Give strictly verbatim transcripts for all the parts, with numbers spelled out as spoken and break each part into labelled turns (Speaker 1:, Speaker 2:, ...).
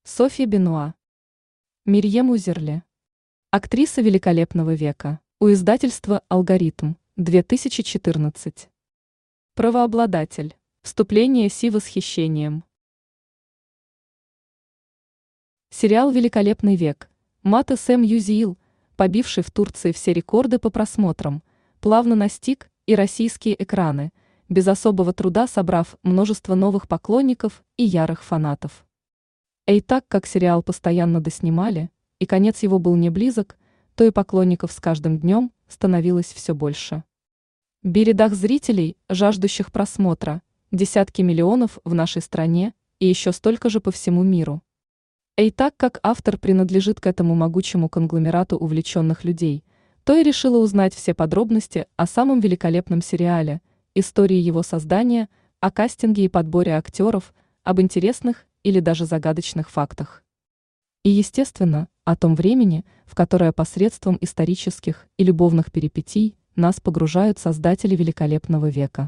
Speaker 1: Софья Бенуа. Мирьем Узерли. Актриса великолепного века. У издательства «Алгоритм», две тысячи четырнадцать. Правообладатель. Вступление Си восхищением. Сериал «Великолепный век». Мата Сэм Юзиил, побивший в Турции все рекорды по просмотрам, плавно настиг и российские экраны, без особого труда собрав множество новых поклонников и ярых фанатов. И так как сериал постоянно доснимали, и конец его был не близок, то и поклонников с каждым днем становилось все больше. В рядах зрителей, жаждущих просмотра, десятки миллионов в нашей стране и еще столько же по всему миру. И так как автор принадлежит к этому могучему конгломерату увлеченных людей, то и решила узнать все подробности о самом великолепном сериале, истории его создания, о кастинге и подборе актеров, об интересных или даже загадочных фактах. И, естественно, о том времени, в которое посредством исторических и любовных перипетий нас погружают создатели великолепного века.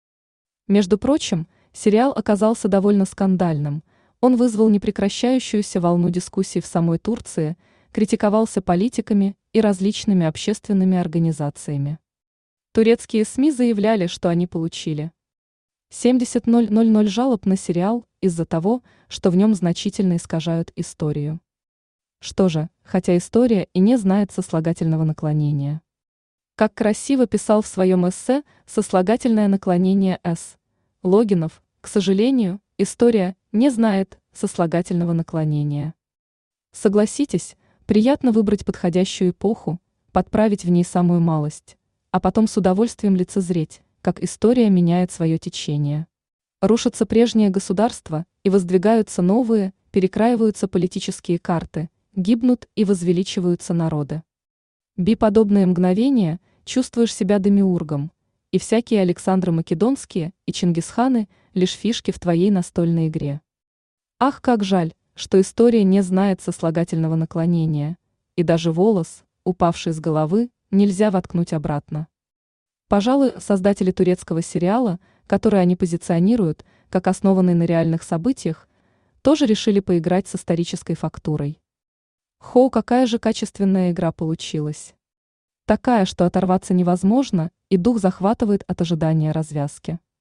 Speaker 1: Между прочим, сериал оказался довольно скандальным, он вызвал непрекращающуюся волну дискуссий в самой Турции, критиковался политиками и различными общественными организациями. Турецкие СМИ заявляли, что они получили семьдесят тысяч жалоб на сериал из-за того, что в нем значительно искажают историю. Что же, хотя история и не знает сослагательного наклонения. Как красиво писал в своем эссе «Сослагательное наклонение С. Логинов», к сожалению, история не знает сослагательного наклонения. Согласитесь, приятно выбрать подходящую эпоху, подправить в ней самую малость, а потом с удовольствием лицезреть, как история меняет свое течение. Рушатся прежние государства и воздвигаются новые, перекраиваются политические карты, гибнут и возвеличиваются народы. Би подобные мгновения чувствуешь себя демиургом, и всякие Александры Македонские и Чингисханы лишь фишки в твоей настольной игре. Ах, как жаль, что история не знает сослагательного наклонения, и даже волос, упавший с головы, нельзя воткнуть обратно. Пожалуй, создатели турецкого сериала, который они позиционируют как основанный на реальных событиях, тоже решили поиграть с исторической фактурой. Хоу, какая же качественная игра получилась. Такая, что оторваться невозможно, и дух захватывает от ожидания развязки.